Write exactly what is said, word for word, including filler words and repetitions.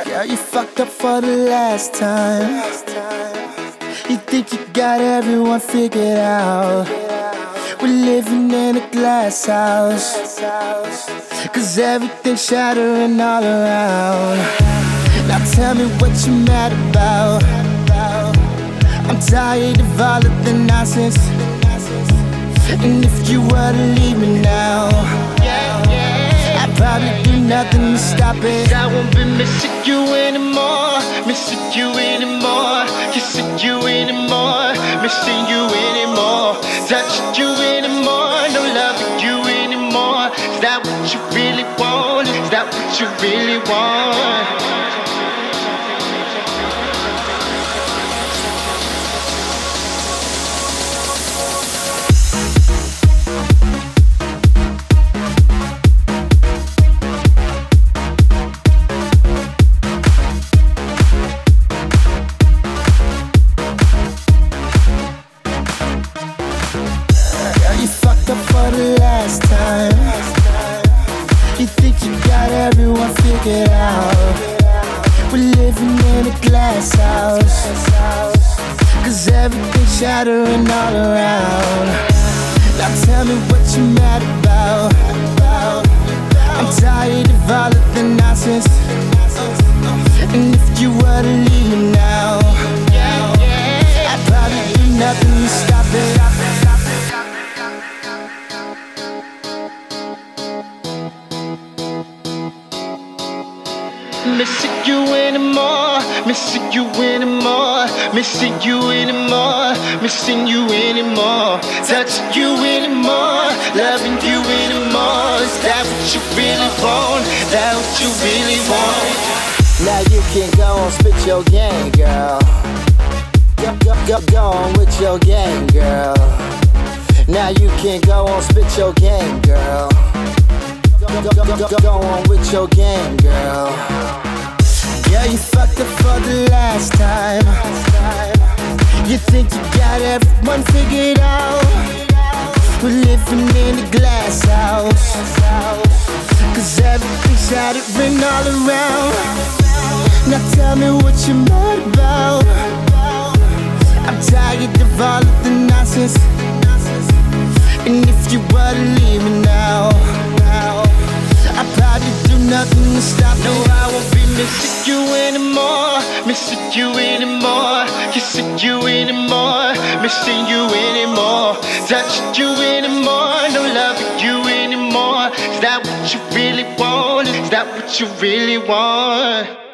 Girl, you fucked up for the last time. You think you got everyone figured out. We're living in a glass house, cause everything's shattering all around. Now tell me what you mad about. I'm tired of all of the nonsense. And if you were to leave me now, I'd probably do nothing to stop it. I won't be missing you anymore, missing you anymore, kissing you anymore, missing you anymore, touching you anymore, no loving you anymore. Is that what you really want? Is that what you really want? For the last time, you think you got everyone figured out. We're living in a glass house, cause everything's shattering all around. Now tell me what you mad about. I'm tired of all of the nonsense. And if you were to leave me now, I'd probably do nothing to stop it. Missing you anymore, missing you anymore, missing you anymore, missing you anymore, touching you anymore, loving you anymore. Is that what you really want? Is that what you really want? Now you can go and spit your game, girl. Go, go, go, go on with your game, girl. Now you can go and spit your game, girl. Go, go, go, go, go on with your game, girl. Yeah, you fucked up for the last time. You think you got everyone figured out. We're living in a glass house, cause everything's shattering all around. Now tell me what you're mad about. I'm tired of all of the nonsense. And if you were to leave me now, I'd probably do nothing to stop it. No, I won't be missing you anymore, missing you anymore, kissing you anymore, missing you anymore, touching you anymore, no loving you anymore. Is that what you really want? Is that what you really want?